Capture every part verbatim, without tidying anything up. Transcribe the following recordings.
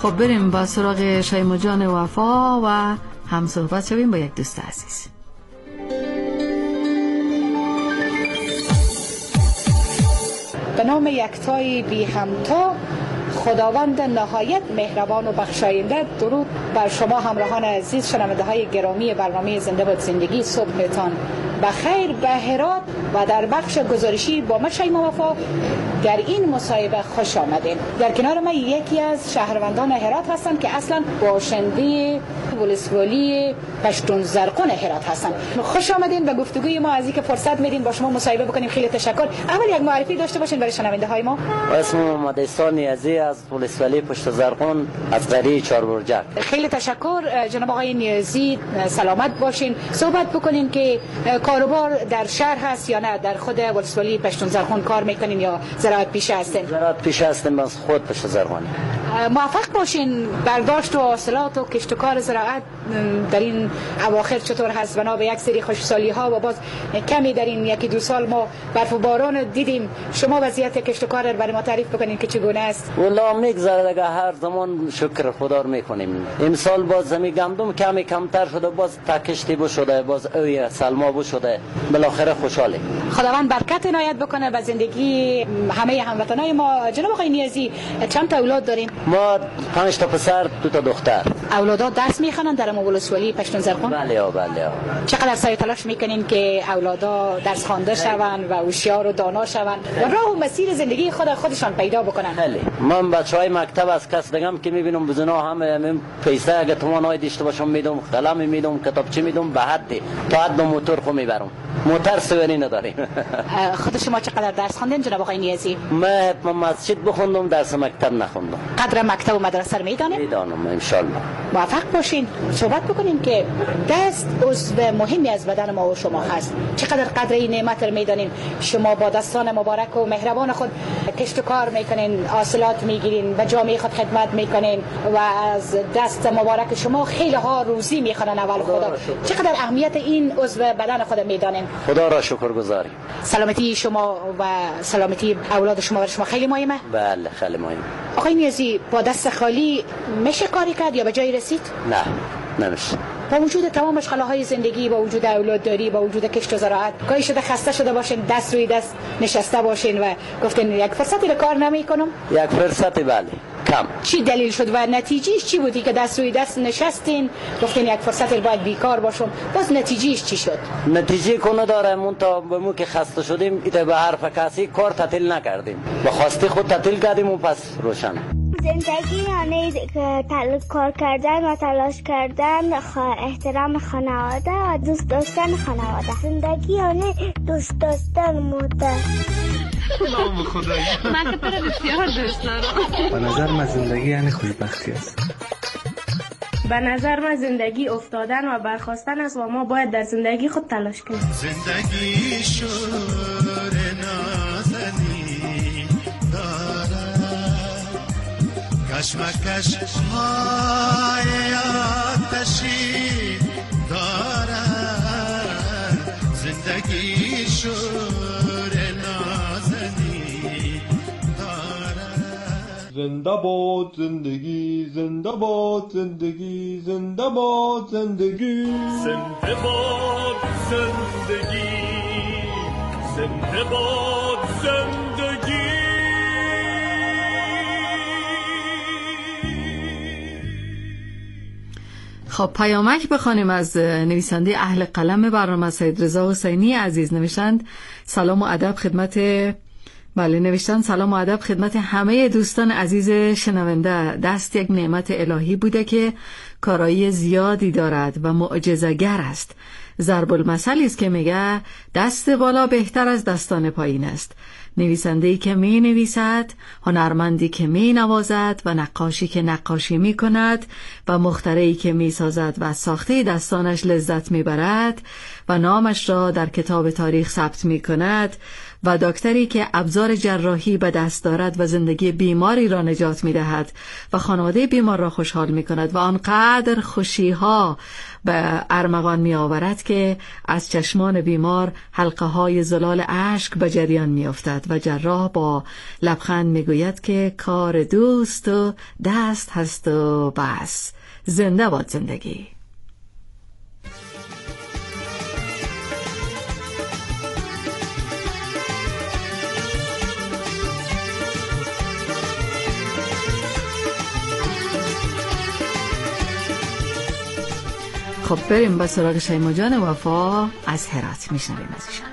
خب بریم با سراغ شیما جان وفا و هم صحبت شویم با یک دوست عزیز. به نام یکتای بی همتا، خداوند نهایت مهربان و بخشاینده، درود بر شما همراهان عزیز شنونده های گرامی برنامه زنده باد زندگی. صبحتان بخیر به هرات و در بخش گزارشی با من شیما وفا در این مصاحبه خوش آمدین. در کنار من یکی از شهروندان هرات هستند که اصلا باشنده ولسوالی پشتون زرقون هرات هستند. خوش آمدین به گفتگوی ما. از اینکه فرصت میدین با شما مصاحبه بکنیم خیلی تشکر. اول یک معرفی داشته باشین برای شنونده های ما. اسمم محمد عیسی نیازی از ولسوالی پشت زرقون از قریه چهاربرجک. خیلی تشکر جناب آقای نیازی، سلامت باشین. صحبت بکنین که کاروبار در شهر هست یا نه در خود ولسوالی پشتون زرقون کار میکنین یا زراعت پیشه هستین؟ زراعت پیشه هستیم، بس خود پشت زرقونی. موفق باشین. برداشت و حاصلات و کشت و کار زراعت در این اواخر چطور هست بنا به یک سری خوشسالی ها و باز کمی در این یکی دو سال ما برف و باران دیدیم؟ شما وضعیت کشت و کار رو برای ما تعریف بکنین که چگونه است؟ والله میگذره دیگه، هر زمان شکر خدا رو میکنیم. امسال باز زمین گندم کمی کمتر شده، باز تکشتی بو شده، باز اوی سلما بو شده، بالاخره خوشحاله. خداوند برکت عنایت بکنه به زندگی همه هموطنای ما. جناب آقای نیازی چند تا اولاد دارین؟ ما پنج تا پسر، دو تا دختر. اولادا درس میخونن در ولسوالی پشتون زرقون؟ بله بله. چقدر سعی تلاش میکنین که اولادا درس خوانده شون و هوشیار و دانا شون و راه و مسیر زندگی خود خودشان پیدا بکنن؟ بله. من بچهای مکتب از کس دیگم که میبینم بزنا همه پیسه اگه توانای داشته باشم میدم، قلم میدم، کتابچه میدم، به حد تا حد موتور خو میبرم. موتور سواری نداریم. خود شما چقدر درس خواندین جناب آقای نیازی؟ من مسجد بخوندم، درس مکتب نخوندم. قدر مکتب و مدرسه رو میدانید؟ میدانم ان شاء الله. موفق باشین. صحبت بکنین که دست عضو مهمی از بدن ما و شما هست. چقدر قدر این نعمت رو میدانین؟ شما با دستان مبارک و مهربان خود کشت و کار میکنین، حاصلات میگیرین، به جامعه خود خدمت میکنین و از دست مبارک شما خیلی ها روزی میخوانن اول خدا. چقدر اهمیت این عضو بدن خود میدانین؟ خدا را شکر گزاریم. سلامتی شما و سلامتی اولاد شما برای شما خیلی مهمه؟ بله خیلی مهمه. آقای نیازی با دست خالی میشه کاری کرد یا به جایی رسید؟ نه نمیشه. با وجود تمام اشغال‌های زندگی، با وجود اولاد داری، با وجود کشت و زراعت، گاهی شده خسته شده باشین، دست روی دست نشسته باشین و گفتین یک فرصتی رو کار نمی‌کنم؟ یک فرصتی بله کم. چی دلیل شد و نتیجهش چی بودی که دست روی دست نشستین گفتین یک فرصتی رو باید بیکار باشم؟ باز نتیجهش چی شد؟ نتیجه کنه داره مون تا به مو که خسته شدیم ایت به حرف کسی کار تعطیل نکردیم، به خواستی خود تعطیل کردیم و پس روشن. زندگی یعنی کار کردن و تلاش کردن، احترام خانواده و دوست داشتن خانواده. زندگی یعنی دوست داشتن مادر. نام خدایی من که تو رو بسیار دوست دارم. به نظر من زندگی یعنی خوشبختی است. به نظر من زندگی افتادن و برخاستن است و ما باید در زندگی خود تلاش کنیم. زندگی شور نازنی داره، کشمکش های آتشی داره. زندگی شور نازنی داره. زنده باد زندگی، زنده باد زندگی، زنده باد زندگی، زنده باد زندگی، زنده باد زندگی. خب پیامک بخوانیم از نویسنده اهل قلم برنامه سید رضا حسینی عزیز. نوشتند سلام و ادب خدمت بله نوشتن سلام و ادب خدمت همه دوستان عزیز شنونده. دست یک نعمت الهی بوده که کارایی زیادی دارد و معجزه‌گر است. ضرب المثلی است که میگه دست بالا بهتر از دستان پایین است. نویسنده‌ای که می نویسد، هنرمندی که می نوازد و نقاشی که نقاشی می کند و مخترعی که می سازد و ساخته دستانش لذت می برد و نامش را در کتاب تاریخ ثبت می کند و دکتری که ابزار جراحی به دست دارد و زندگی بیماری را نجات می دهد و خانواده بیمار را خوشحال می کند و آنقدر خوشی ها به ارمغان می آورد که از چشمان بیمار حلقه های زلال اشک به جریان می افتد و جراح با لبخند می گوید که کار دوست و دست هست و بس. زنده باد زندگی. خب بریم به سراغ شیما جان وفا از هرات. میشنویم از ایشان.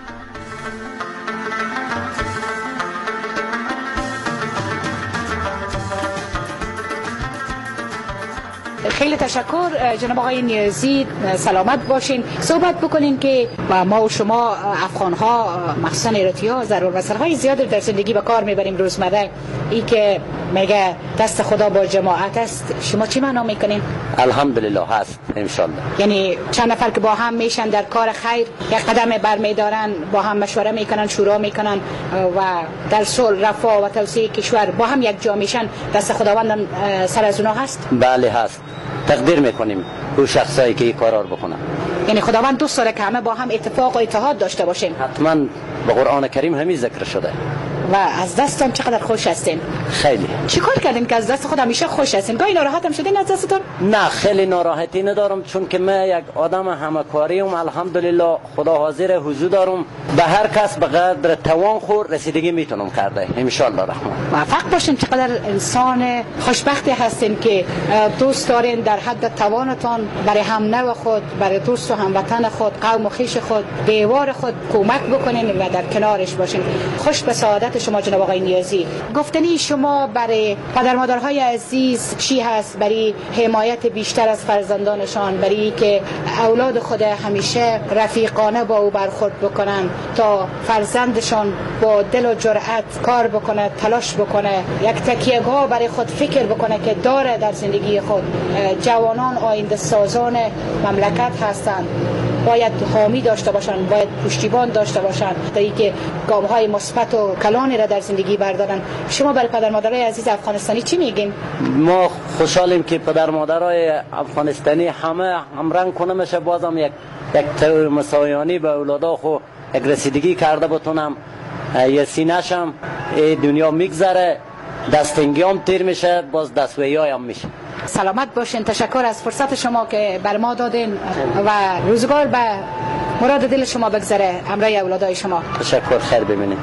خیلی تشکر جناب آقای نیازی، سلامت باشین. صحبت بکنین که ما و شما افغان ها مخصوصا ایراتی ها ضرور مسائل زیاد در زندگی به کار میبریم روزمره. ای که میگه دست خدا با جماعت است، شما چی معنا میکنین؟ الحمدلله هست انشالله. یعنی چند نفر که با هم میشن در کار خیر یک قدم برمیدارن، با هم مشوره میکنن، شورا میکنن و در صلح رفاه و توسعه کشور با هم یک جا میشن، دست خداوند سر از اونها هست؟ بله هست. تقدیر میکنیم او شخصایی که این کارا رو بکنن. یعنی خداوند دوست داره که همه با هم اتفاق و اتحاد داشته باشیم. حتما به قرآن کریم همین ذکر شده. و از دستم چقدر خوش هستین؟ خیلی. چی کار کردین که از دست خود همیشه خوش هستین؟ گاهی ناراحت هم شدین از دستتون؟ نه خیلی ناراحتی ندارم، چون که من یک آدم همکاریم. الحمدلله خدا حاضر حضور دارم، به هر کس به قدر توان خود رسیدگی میتونم کرده ان شاء الله رحمان. موفق باشین. چقدر انسان خوشبختی هستین که دوست دارین در حد توانتان برای هم نو خود، برای دوست و هموطن خود، قوم و خویش خود، دیوار خود کمک بکنین و در کنارش باشین. خوش به سعادت شما جناب آقای نیازی. گفتنی شما برای پدر مادرهای عزیز چی هست برای حمایت بیشتر از فرزندانشان، برای که اولاد خود همیشه رفیقانه با او برخورد بکنن تا فرزندشان با دل و جرأت کار بکنه، تلاش بکنه، یک تکیه‌گاه برای خود فکر بکنه که داره در زندگی خود. جوانان آینده سازان مملکت هستند، باید حامی داشته باشن، باید پشتیبان داشته باشن تا اینکه گام‌های مثبت و کلانی را در زندگی بردارن. شما برای پدر مادرای عزیز افغانستانی چی میگین؟ ما خوشحالیم که پدر مادرای افغانستانی همه همرنگ کنه میشه، بازم یک یک طور مساویانه به اولادا خو یک رسیدگی کرده بتونم. یه سینه‌شم دنیا میگذره، دستنگیام تیر میشه، باز دستویایم میشه. سلامت باشین. تشکر از فرصت شما که بر ما دادین و روزگار به مراد دل شما بگذره همراه اولادای شما. تشکر، خیر ببینید.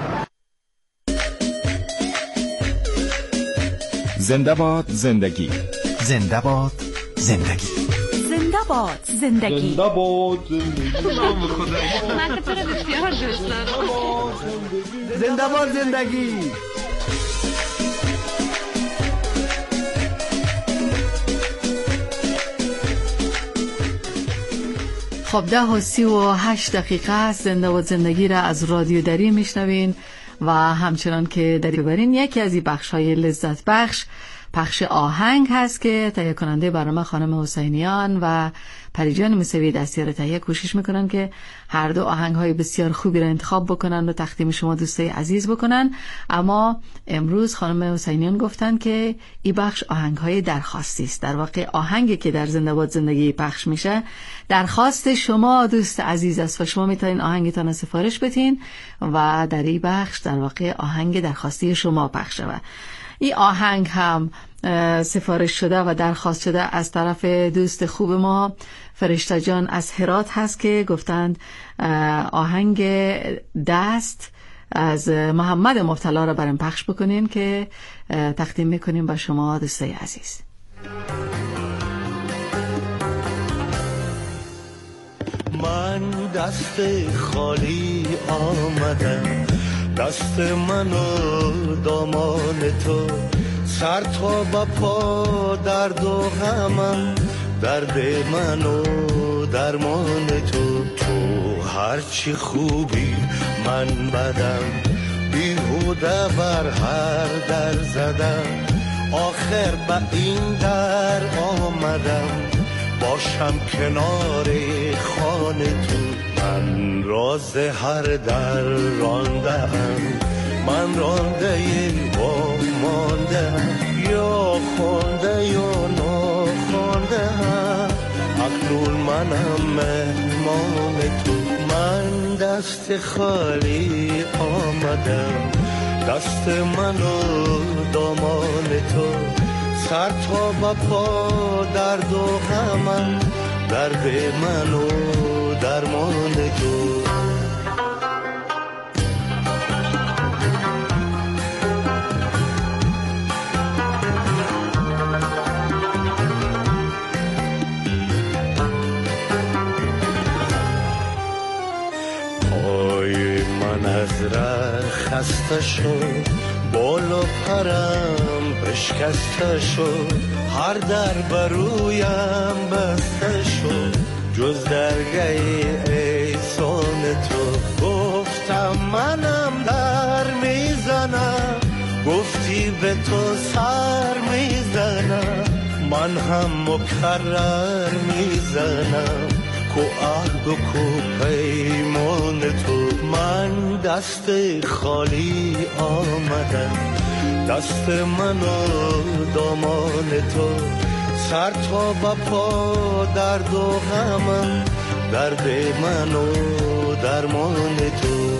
زنده باد زندگی. زنده باد زندگی. زنده باد زندگی. زنده باد زندگی. نام خدایی. من تو رو بسیار دوست دارم. زنده باد زندگی. خب ده و سی و هشت دقیقه است. زنده و زندگی را از رادیو دری میشنوین و همچنان که دری ببرین یکی از این بخش های لذت بخش پخش آهنگ هست که تهیه کننده برنامه خانم حسینیان و پریجان موسوی دستیار تهیه کوشش میکنن که هر دو آهنگ های بسیار خوبی را انتخاب بکنن و تقدیم شما دوستای عزیز بکنن. اما امروز خانم حسینیان گفتن که این بخش آهنگ های درخواستی است. در واقع آهنگی که در زنده باد زندگی پخش میشه درخواست شما دوست عزیز است و شما میتونین آهنگتان سفارش بدین و در این بخش در واقع آهنگ درخواستی شما پخش شود. این آهنگ هم سفارش شده و درخواست شده از طرف دوست خوب ما فرشته جان از هرات هست که گفتند آهنگ دست از محمد مبتلا را برام پخش بکنین که تقدیم میکنیم با شما دوستای عزیز. من دست خالی آمدم، دست من و دامان تو، سر تا با پا درد و غمم، درد من و درمان تو. تو هرچی خوبی من بدم، بیهوده بر هر در زدم، آخر به این در آمدم، باشم کنار خانه تو. من راز هر در راندم، من رانده با مانده، یا خونده یا ناخونده، اکنون منم مهمان تو. من دست خالی آمدم، دست من و دامان تو. سر تا با پا درد و غمم، درد من و درمان تو. پای من از ره خسته شد، بالا پرم بشکسته شد، هر در برویم بسته شد، جز درگه احسان تو. گفتم منم در میزنم، گفتی به تو سر میزنم، من هم مکرر میزنم، کو عهد و کو پیمان تو. من دست خالی آمدم، دست من و دامان تو. سر تا با پا درد و غمم، درد من و درمان تو.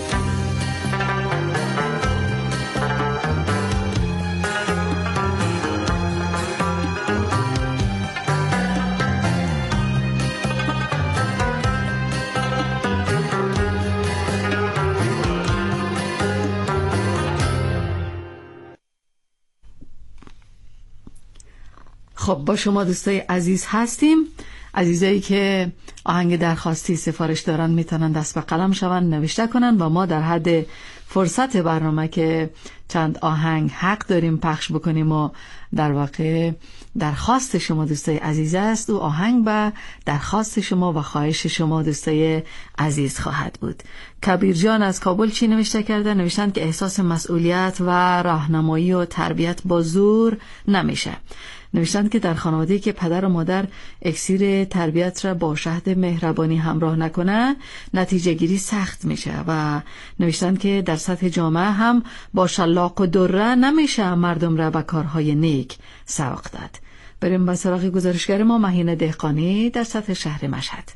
خب با شما دوستای عزیز هستیم. عزیزایی که آهنگ درخواستی سفارش دارن میتونن دست به قلم شون، نوشته کنن و ما در حد فرصت برنامه که چند آهنگ حق داریم پخش بکنیم و در واقع درخواست شما دوستای عزیز است، و آهنگ به درخواست شما و خواهش شما دوستای عزیز خواهد بود. کبیر جان از کابل چی نوشته کرده؟ نوشتن که احساس مسئولیت و راهنمایی و تربیت با زور نمیشه. نوشتند که در خانواده‌ای که پدر و مادر اکسیر تربیت را با شهد مهربانی همراه نکنه، نتیجه گیری سخت میشه. و نوشتند که در سطح جامعه هم با شلاق و دره نمیشه مردم را به کارهای نیک سوق داد. بریم به سراغ گزارشگر ما مهین دهقانی در سطح شهر مشهد.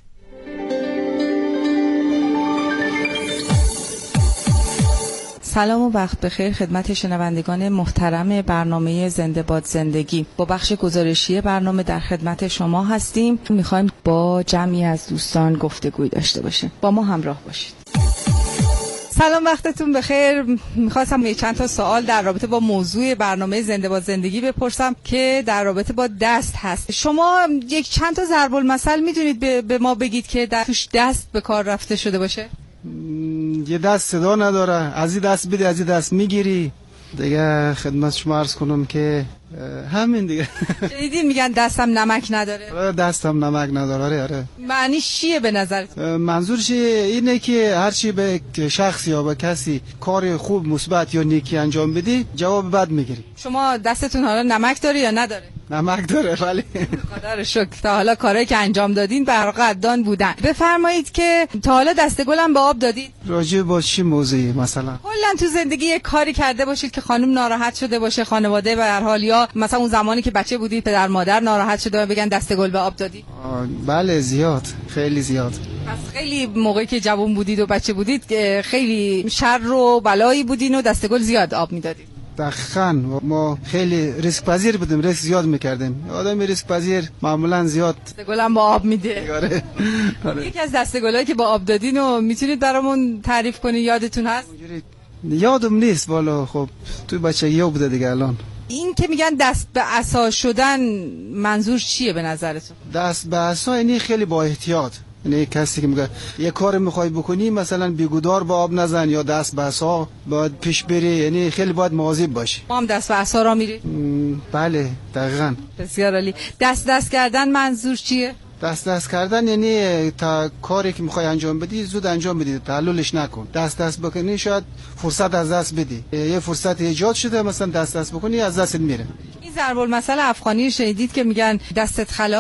سلام و وقت بخیر خدمت شنوندگان محترم برنامه زنده باد زندگی. با بخش گزارشی برنامه در خدمت شما هستیم. میخوایم با جمعی از دوستان گفتگوی داشته باشیم. با ما همراه باشید. سلام، وقتتون بخیر. میخواستم چند تا سوال در رابطه با موضوع برنامه زنده باد زندگی بپرسم که در رابطه با دست هست. شما یک چند تا ضرب المثل میدونید به ما بگید که در توش دست به کار رفته شده باشه؟ یه دست صدا نداره، از این دست بده از این دست میگیری. دیگه خدمت شما عرض کنم که همین دیگه. شنیدین میگن دستم نمک نداره؟ دستم نمک نداره. آره. معنیش چیه به نظرت؟ منظورش اینه که هر چی به شخصی یا به کسی کار خوب مثبت یا نیکی انجام بدی جواب بد میگیری. شما دستتون حالا نمک داره یا نداره؟ نمک داره ولی خدا رو شکر تا حالا کارهایی که انجام دادین برای قدردان بودن. بفرمایید که تا حالا دست گلم به آب دادید؟ راجع با چی موضوعی مثلا؟ کلا تو زندگی یک کاری کرده باشید که خانم ناراحت شده باشه، خانواده به هر حال، یا مثلا اون زمانی که بچه بودید پدر مادر ناراحت شده و بگن دست گل به آب دادی؟ بله زیاد، خیلی زیاد. پس خیلی موقعی که جوان بودید و بچه بودید خیلی شر و بلایی بودین و دست گل زیاد آب میدادید. دقیقاً ما خیلی ریسک پذیر بودیم، ریسک زیاد میکردیم. آدم ریسک پذیر معمولا زیاد دست گلم با آب میده. آره. آره. یکی از دست گلایی که با آب دادین و میتونید برامون تعریف کنید؟ یادتون هست؟ یادم نیست والا. خب تو بچگی بوده دیگه. الان این که میگن دست به عصا شدن منظور چیه به نظرتون؟ دست به عصا یعنی خیلی با احتیاط. یعنی کسی که میگه یه کار میخوای بکنی مثلا بیگودار با آب نزن یا دست به عصا باید پیش بری، یعنی خیلی باید مواظب باشی. ما هم دست به عصا را میری؟ بله دقیقاً. بسیار عالی. دست دست کردن منظور چیه؟ دست دست کردن یعنی تا کاری که میخوای انجام بدی زود انجام بدی، تعللش نکن. دست دست بکنی شاید فرصت از دست بدی، یه فرصت ایجاد شده مثلا دست دست بکنی از دست میره. این ضرب المثل افغانی شنیدید که میگن دستت خلاص؟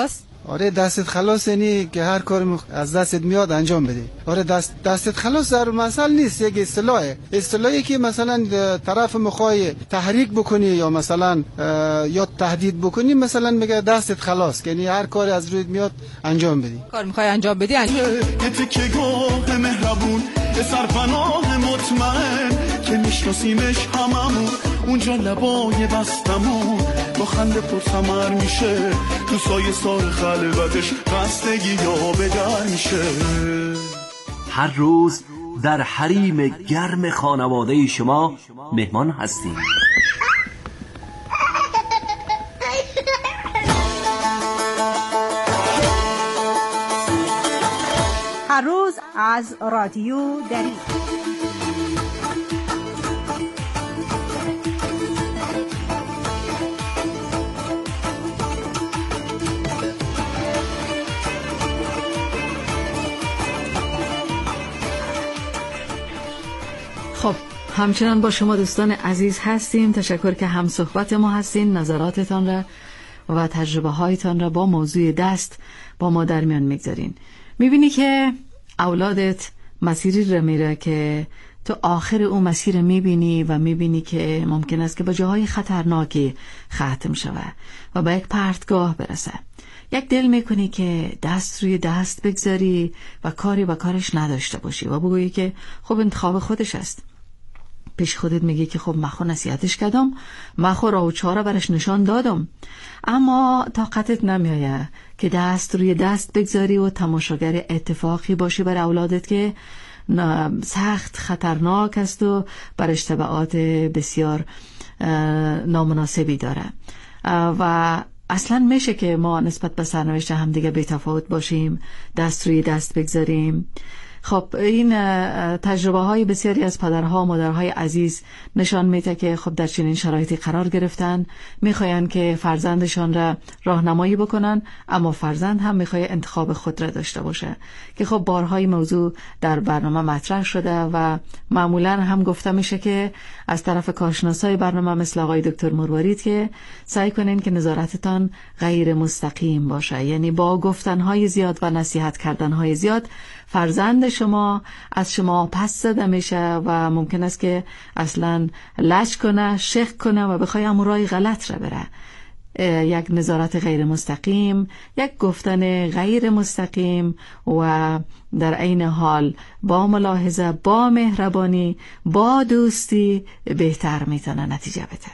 آره دستت خلاص یعنی که هر کاری از دستت میاد انجام بدی. آره دست دستت خلاص در مسئله نیست، یک اصطلاحه، اصطلاحی که مثلا طرف مخوای تحریک بکنی یا مثلا یا تهدید بکنی، مثلا میگه دستت خلاص، یعنی هر کاری از رویت میاد انجام بدی. کار میخوای انجام بدی انجام. یه تکه گاه مهربون، یه سرپناه مطمئن که میشناسیمش هممون، اونجا لبای بستمون با خنده پرثمر میشه، تو سایه سار خلوتش خستگی یا بدر میشه. هر روز در حریم گرم خانواده شما مهمان هستیم. هر روز از رادیو دری. خب همچنان با شما دوستان عزیز هستیم. تشکر که هم صحبت ما هستین، نظراتتان را و تجربه هایتان را با موضوع دست با ما در میان میگذارین. میبینی که اولادت مسیری را میره که تو آخر اون مسیر میبینی و میبینی که ممکن است که با جاهای خطرناکی ختم شوه و به یک پرتگاه برسه. یک دل میکنی که دست روی دست بگذاری و کاری با کارش نداشته باشی و بگویی که خب انتخاب خودش است. پیش خودت میگی که خب مخو نصیحتش کردم، مخو راه و چاره برش نشان دادم، اما طاقتت نمیایه که دست روی دست بگذاری و تماشاگر اتفاقی باشی بر اولادت که سخت خطرناک است و برش تبعات بسیار نامناسبی داره. و اصلا میشه که ما نسبت به سرنوشت هم دیگه بی تفاوت باشیم، دست روی دست بگذاریم. خب این تجربه های بسیاری از پدرها و مادرهای عزیز نشان میده که خب در چنین شرایطی قرار گرفتن، میخواین که فرزندشان را راهنمایی بکنن، اما فرزند هم میخواد انتخاب خود را داشته باشه که خب بارهای موضوع در برنامه مطرح شده و معمولا هم گفته میشه که از طرف کارشناسای برنامه مثل آقای دکتر مروارید که سعی کنین که نظارتتان غیر مستقیم باشه، یعنی با گفتنهای زیاد و نصیحت کردنهای زیاد فرزند شما از شما پس زده میشه و ممکن است که اصلا لج کنه، شک کنه و بخوای امورای غلط را بره. یک نظارت غیر مستقیم، یک گفتن غیر مستقیم و در عین حال با ملاحظه، با مهربانی، با دوستی بهتر میتونه نتیجه بده.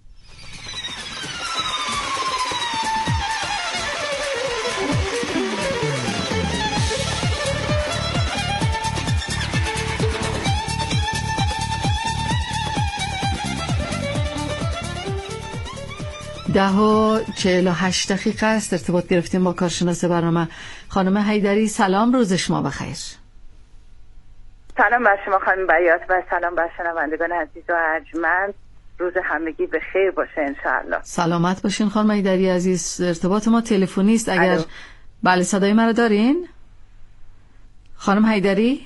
ده و چهل و هشت دقیقه است. ارتباط گرفتیم با کارشناس برنامه خانم حیدری. سلام، روز شما بخیر. سلام بر شما خانم بیات و سلام بر شنوندگان عزیز و ارجمند. روز همگی به خیر باشه انشاءالله. سلامت باشین خانم حیدری عزیز. ارتباط ما تلفنی است. اگر الو. بله صدای مرا دارین خانم حیدری؟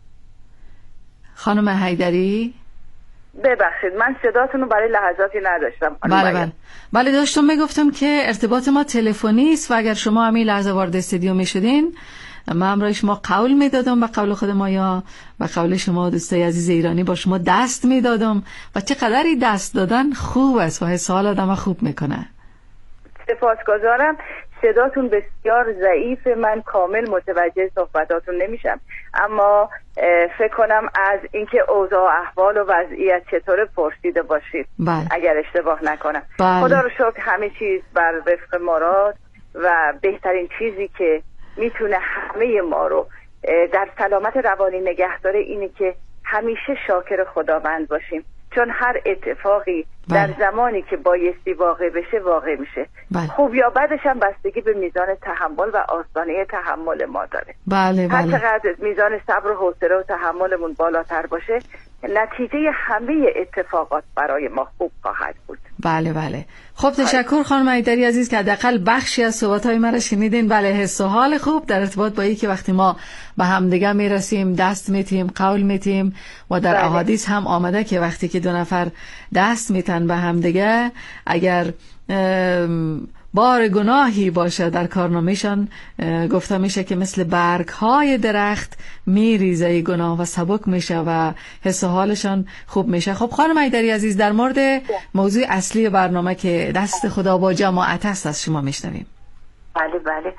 خانم حیدری ببخشید من صداتون رو برای لحظاتی نداشتم. بله بله بله داشتم میگفتم که ارتباط ما تلفنی است و اگر شما همین لحظه وارد استودیو میشدین من برای شما قول میدادم، به قول خود ما یا به قول شما دوستای عزیز ایرانی با شما دست میدادم و چقدر دست دادن خوب است و حس حال آدم خوب میکنه. سپاسگزارم. صداتون بسیار ضعیف، من کامل متوجه صحبتاتون نمیشم، اما فکر کنم از اینکه اوضاع و احوال و وضعیت چطوره پرسیده باشید. بله. اگر اشتباه نکنم. بله. خدا رو شکر همه چیز بر وفق مراد و بهترین چیزی که میتونه همه ما رو در سلامت روانی نگه داره اینه که همیشه شاکر خداوند باشیم، چون هر اتفاقی بله. در زمانی که بایستی واقع بشه واقع میشه. بله. خوب یا بدش هم بستگی به میزان تحمل و آستانه تحمل ما داره. بله بله. هر چقدر میزان صبر و حوصله و تحملمون بالاتر باشه نتیجه همه اتفاقات برای ما خوب خواهد بود. بله بله. خب تشکر خانم حیدری عزیز که حداقل بخشی از صحبت‌های من رو شنیدین. بله حس و حال خوب در ارتباط با اینکه وقتی ما به همدیگه میرسیم دست میتیم، قول میتیم و در بله. احادیث هم آمده که وقتی که دو نفر دست میتن به همدیگه اگر بار گناهی باشه در کارنامهشان گفته میشه که مثل برگ های درخت میریزه گناه و سبک میشه و حس و حالشان خوب میشه. خب خانم ایدری عزیز، در مورد موضوع اصلی برنامه که دست خدا با جماعت است از شما میشنویم. بله بله،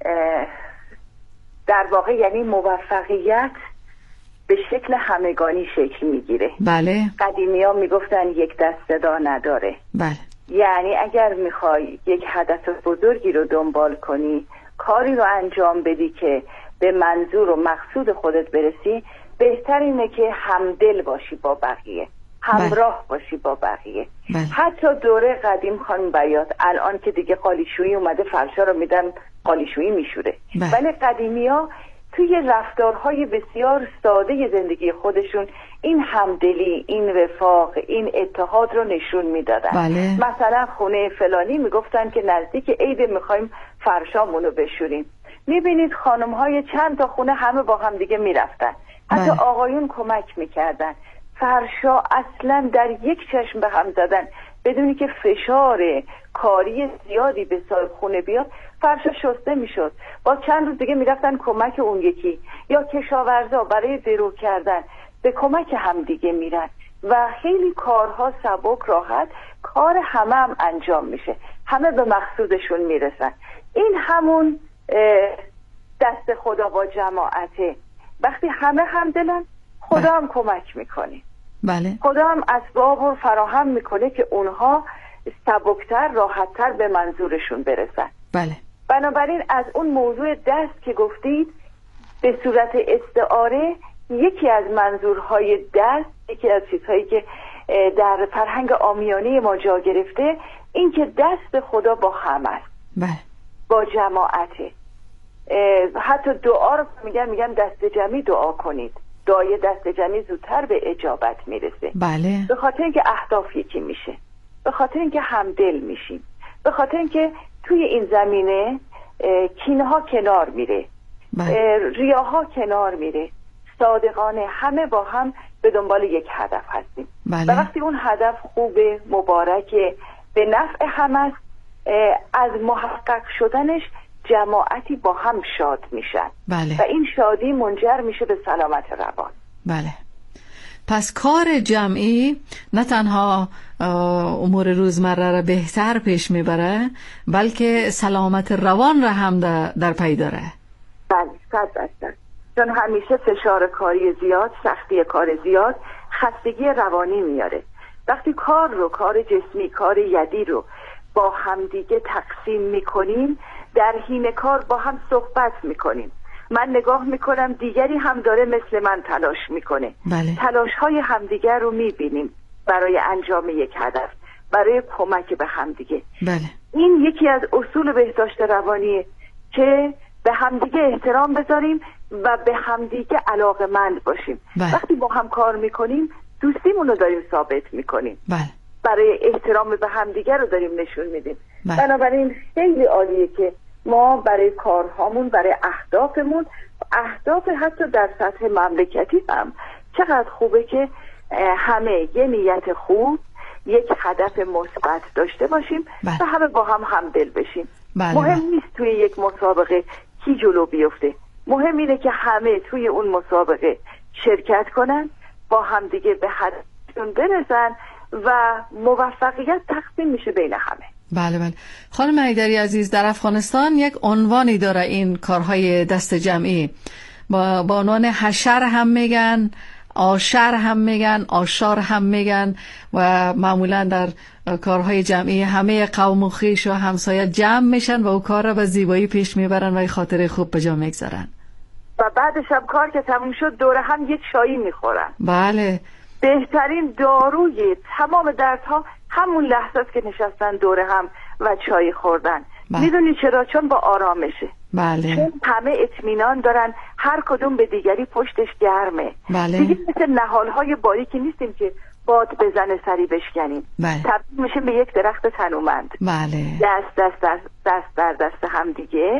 در واقع یعنی موفقیت به شکل همگانی شکل میگیره. بله. قدیمی ها میگفتن یک دست صدا نداره. بله. یعنی اگر میخوای یک هدف بزرگی رو دنبال کنی، کاری رو انجام بدی که به منظور و مقصود خودت برسی، بهتر اینه که همدل باشی با بقیه، همراه بله. باشی با بقیه. بله. حتی دوره قدیم خانم بیات، الان که دیگه قالیشویی اومده فرشا رو میدن قالیشویی میشوره، بله. ولی قدیمی ها توی رفتارهای بسیار ساده زندگی خودشون این همدلی، این رفاق، این اتحاد رو نشون میدادن. بله. مثلا خونه فلانی میگفتن که نزدیک عید میخوایم فرشامونو بشوریم، میبینید خانم های چند تا خونه همه با هم دیگه میرفتن، حتی بله. آقایون کمک میکردن. فرشا اصلا در یک چشم به هم زدن بدونی که فشار کاری زیادی به صاحب خونه بیاد، فرشا شسته میشد، با چند روز دیگه میرفتن کمک اون یکی، یا کشاورزا برای درو کردن به کمک هم دیگه میرن و خیلی کارها سبک راحت، کار همه هم انجام میشه، همه به مقصودشون میرسن. این همون دست خدا با جماعته. وقتی همه همدلن، خدا هم کمک میکنه. بله. خدا هم اسباب رو فراهم میکنه که اونها سبکتر، راحتتر به منظورشون برسن. بله. بنابراین از اون موضوع دست که گفتید، به صورت استعاره، یکی از منظورهای دست، یکی از چیزهایی که در فرهنگ عامیانه ما جا گرفته، این که دست خدا با هم است. بله. با جماعته. حتی دعا رو میگن میگن دست جمعی دعا کنید. دعای دست جمعی زودتر به اجابت میرسه. بله. به خاطر اینکه اهداف یکی میشه، به خاطر اینکه همدل میشیم، به خاطر اینکه توی این زمینه کینه ها کنار میره، بله. ریاها کنار میره، صادقانه همه با هم به دنبال یک هدف هستیم. بله. و وقتی اون هدف خوبه، مبارکه، به نفع هم است، از محقق شدنش جماعتی با هم شاد میشن. بله. و این شادی منجر میشه به سلامت روان. بله. پس کار جمعی نه تنها امور روزمره را بهتر پیش میبره، بلکه سلامت روان را هم در پی داره. بله، صد درصد. چون همیشه فشار کاری زیاد، سختی کار زیاد، خستگی روانی میاره. وقتی کار رو، کار جسمی، کار یدی رو با همدیگه تقسیم میکنیم، در حین کار با هم صحبت میکنیم، من نگاه میکنم دیگری هم داره مثل من تلاش میکنه. بله. تلاش های همدیگر رو میبینیم برای انجام یک هدف، برای کمک به همدیگه. بله. این یکی از اصول بهداشت روانیه که به همدیگه احترام بذاریم و به همدیگه علاقه‌مند باشیم. بله. وقتی با هم کار میکنیم، دوستیمون رو داریم ثابت میکنیم. بله. برای احترام به همدیگه رو داریم نشون میدیم. بله. بنابراین خیلی عالیه که ما برای کارهامون، برای اهدافمون، اهداف حتی در سطح مملکتی هم، چقدر خوبه که همه یه نیت خوب، یک هدف مثبت داشته باشیم. بله. و همه با هم همدل بشیم. بله. مهم بله. نیست توی یک مسابقه کی جلو بیفته، مهم اینه که همه توی اون مسابقه شرکت کنن، با همدیگه به هدفشون برسن و موفقیت تقسیم میشه بین همه. بله بله. خانم ایدری عزیز، در افغانستان یک عنوانی داره این کارهای دست جمعی، با, با عنوان حشر هم میگن، آشر هم میگن، آشار هم میگن، و معمولا در کارهای جمعی همه قوم و خویش و همسایه جمع میشن و او کار را به زیبایی پیش میبرن و خاطره خوب به جا میگذارن. و بعدش هم کار که تموم شد دوره هم یک چایی میخورن. بله. بهترین داروی تمام دردها همون لحظه است که نشستن دوره هم و چای خوردن. بله. میدونی چرا؟ چون با آرامشه. بله. چون همه اطمینان دارن، هر کدوم به دیگری پشتش گرمه. بله. دیگه مثل نهالهای باریکی نیستیم که باد بزنه سری بشکنیم. بله. تبدیل میشه به یک درخت تنومند. بله. دست دست دست دست در دست هم دیگه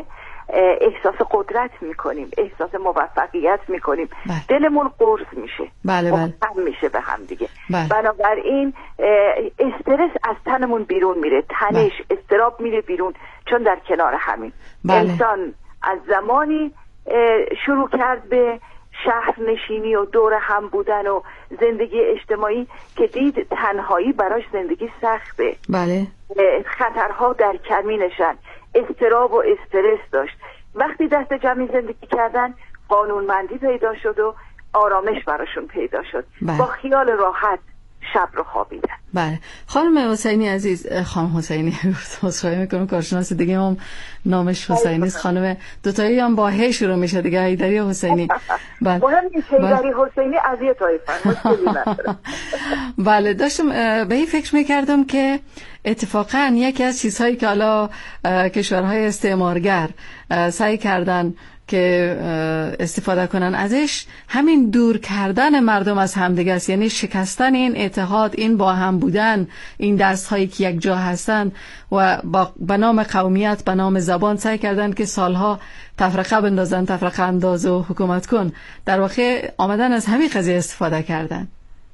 احساس قدرت میکنیم، احساس موفقیت میکنیم، دلمون قرص میشه، بله بله هم میشه به هم دیگه. بله. بنابراین استرس از تنمون بیرون میره، تنش، بله. استراب میره بیرون، چون در کنار همین بله. انسان از زمانی شروع کرد به شهر نشینی و دور هم بودن و زندگی اجتماعی که دید تنهایی براش زندگی سخته، بله. خطرها در کمینشن، استراب و استرس داشت. وقتی دست جمعی زندگی کردن قانونمندی پیدا شد و آرامش براشون پیدا شد، بله. با خیال راحت شب رو خوابیدن. بله. خانم حسینی عزیز، خانم حسینی مصاحبه میکنم، کارشناس دیگه هم نامش حسینی است، خانم دوتایی هم با ه شروع میشه دیگه، حیدری حسینی. بله. مهم نیست حیدری حسینی از یه طایفن، مشکلی نداره. بله. داشتم به این فکر میکردم که اتفاقا یکی از چیزهایی که حالا کشورهای استعمارگر سعی کردن که استفاده کنن ازش همین دور کردن مردم از همدیگه است، یعنی شکستن این اتحاد، این با هم بودن، این دست هایی که یک جا هستن و به نام قومیت، به نام زبان سعی کردن که سالها تفرقه بندازن، تفرقه انداز و حکومت کن. در واقع آمدن از همین قضیه استفاده کردن.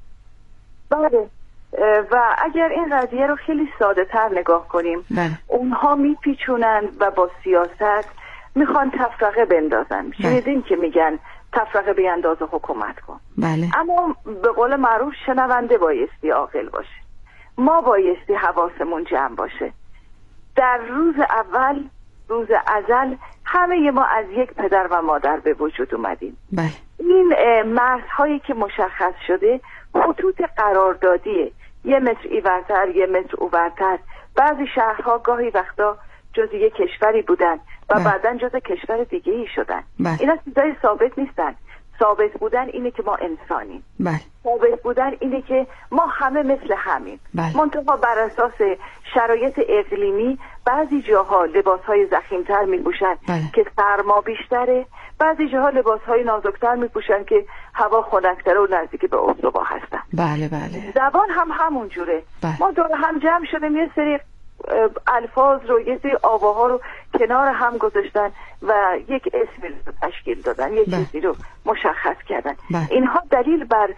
بله. و اگر این قضیه رو خیلی ساده تر نگاه کنیم، بله. اونها میپیچونن و با سیاست میخوان تفرقه بندازن. شنیدین که میگن تفرقه بیانداز و حکومت کن. بله. اما به قول معروف شنونده بایستی عاقل باشه، ما بایستی حواسمون جمع باشه. در روز اول، روز ازل، همه ما از یک پدر و مادر به وجود اومدیم. بله. این مرزهایی که مشخص شده خطوط قراردادیه، یه متر ایورتر، یه متر اوورتر. بعضی شهرها گاهی وقتا جز یک کشوری بودن و بله. بعدن جز کشور دیگه ای شدن. بله. اینا چیزای ثابت نیستن. ثابت بودن اینه که ما انسانیم. بله. ثابت بودن اینه که ما همه مثل همیم. بله. منتها بر اساس شرایط اقلیمی بعضی جاها لباسهای ضخیم‌تر می‌پوشن بله. که سرما بیشتره، بعضی جاها لباسهای نازک‌تر می‌پوشن که هوا خنک‌تره و نزدیک به استوا هستن. بله بله. زبان هم همون جوره. بله. ما دور هم جمع شدیم، یه سری الفاظ رو، یه سری آواها رو کنار هم گذاشتن و یک اسمی رو تشکیل دادن، یک چیزی رو مشخص کردن. بله. اینها دلیل بر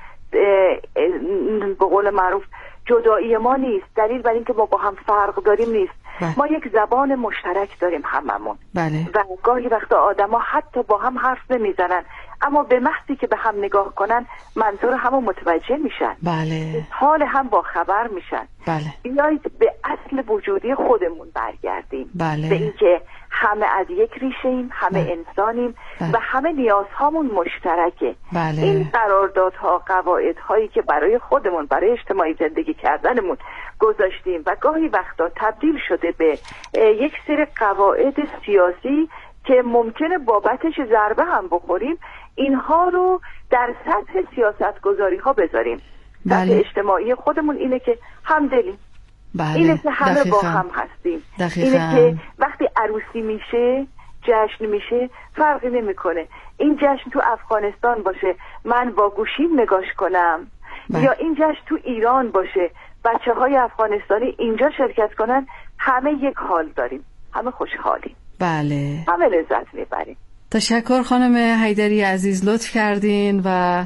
به قول معروف جدایی ما نیست، دلیل بر اینکه ما با هم فرق داریم نیست. بله. ما یک زبان مشترک داریم هممون. بله. و گاهی وقتا آدم ها حتی با هم حرف نمیزنن، اما به محضی که به هم نگاه کنن منظور همو متوجه میشن. بله. حال هم با خبر میشن. بله. بیایید به اصل وجودی خودمون برگردیم. بله. به اینکه همه از یک ریشه ایم، همه بله. انسانیم بله. و همه نیازهامون مشترکه. بله. این قراردادها، قواعدهایی که برای خودمون، برای اجتماعی زندگی کردنمون گذاشتیم و گاهی وقتا تبدیل شده به یک سری قواعد سیاسی که ممکنه بابتش ضربه هم بخوریم، اینها رو در سطح سیاست گذاری ها بذاریم. بله. سطح اجتماعی خودمون اینه که همدلیم. بله. اینه که همه دقیقا. با هم هستیم. دقیقا. اینه که وقتی عروسی میشه، جشن میشه، فرقی نمیکنه این جشن تو افغانستان باشه من با گوشیم نگاش کنم، بله. یا این جشن تو ایران باشه بچه های افغانستانی اینجا شرکت کنن، همه یک حال داریم، همه خوشحالیم. بله. همه لذت میبریم. تشکر خانم حیدری عزیز، لطف کردین و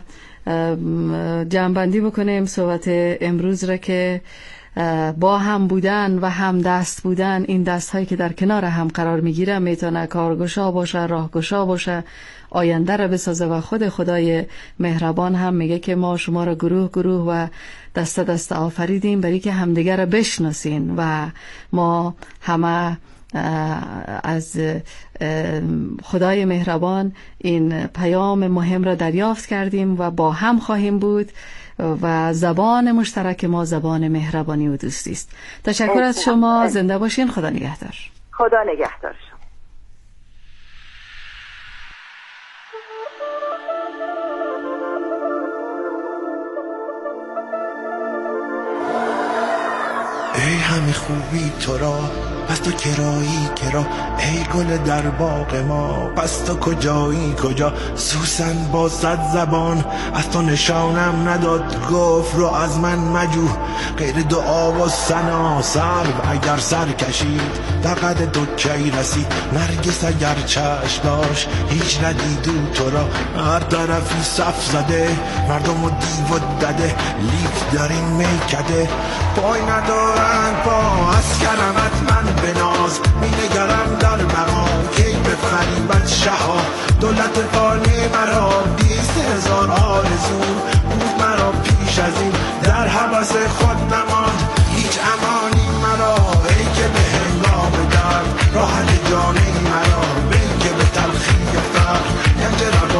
جمع‌بندی بکنیم صحبت امروز را که با هم بودن و هم دست بودن، این دست هایی که در کنار هم قرار میگیره میتونه کارگشا باشه، راهگشا باشه، آینده را بسازه. و خود خدای مهربان هم میگه که ما شما را گروه گروه و دست دست آفریدیم برای که همدیگر را بشناسین و ما همه از خدای مهربان این پیام مهم را دریافت کردیم و با هم خواهیم بود و زبان مشترک ما زبان مهربانی و دوستی است. تشکر از شما، زنده باشین، خدا نگهدار. خدا نگهدار شما. ای همه خوبی تو را پس تو کرایی کرا ای گل در باغ ما، پس تو کجایی کجا سوسن با صد زبان، از تو نشانم نداد گفت رو از من مجو، غیر دعا و ثنا سرو اگر سر کشید در قد تو کی رسید، نرگس اگر چشم داشت هیچ ندیدو تو را، هر طرفی صف زده مردم و دیو و دده، لیک در این میکده پای ندارن پا، از کرمت من به ناز می نگرم در مقام، کی به فریبت شها دولت فانی مرا، بیست هزار آرزو بود مرا پیش از این در حوث